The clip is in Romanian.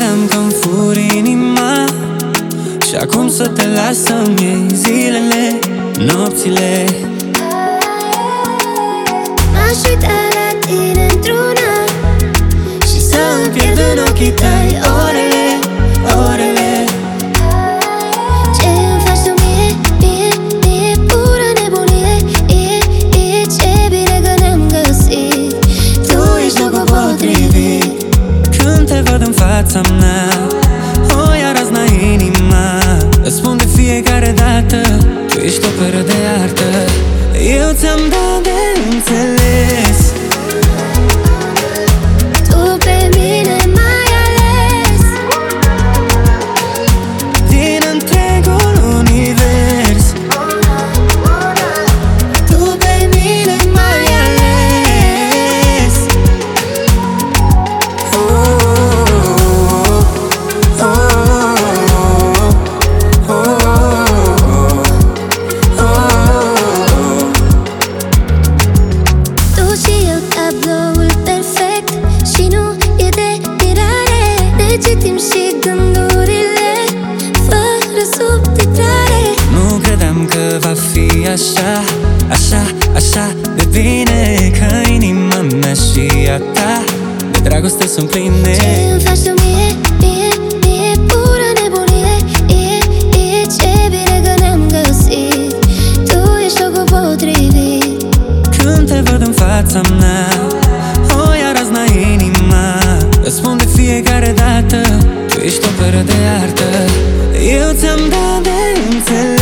credeam că-mi furi inima și acum să te las să-mi iei zilele, nopțile. M-aș uita la tine într-una și să-mi pierd în ochii tăi orele, orele. Ce-mi faci tu mie, mie, pură nebunie. Ce bine că ne-am găsit, tu ești locul potrivit. Când te văd în fața mea, o ia razna inima. Îți spun de fiecare dată, tu ești operă de artă. Eu ți-am dat de înțeles, tu pe mine m-ai ales din întregul univers. Tu pe mine m-ai ales. Tu și eu, tabloul perfect, și nu e de mirare. Ne citim și gândurile fără subtitrare. Nu credeam că va fi așa, așa, așa de bine, că inima mea și a ta de dragoste sunt pline. Ce-mi faci tu mie, mie, pură nebunie. Ce bine că ne-am găsit, tu ești locul potrivit. Când te văd în fața mea, o ia razna inima. Îți spun de fiecare dată, tu ești operă de artă. Eu ți-am dat de înțeles,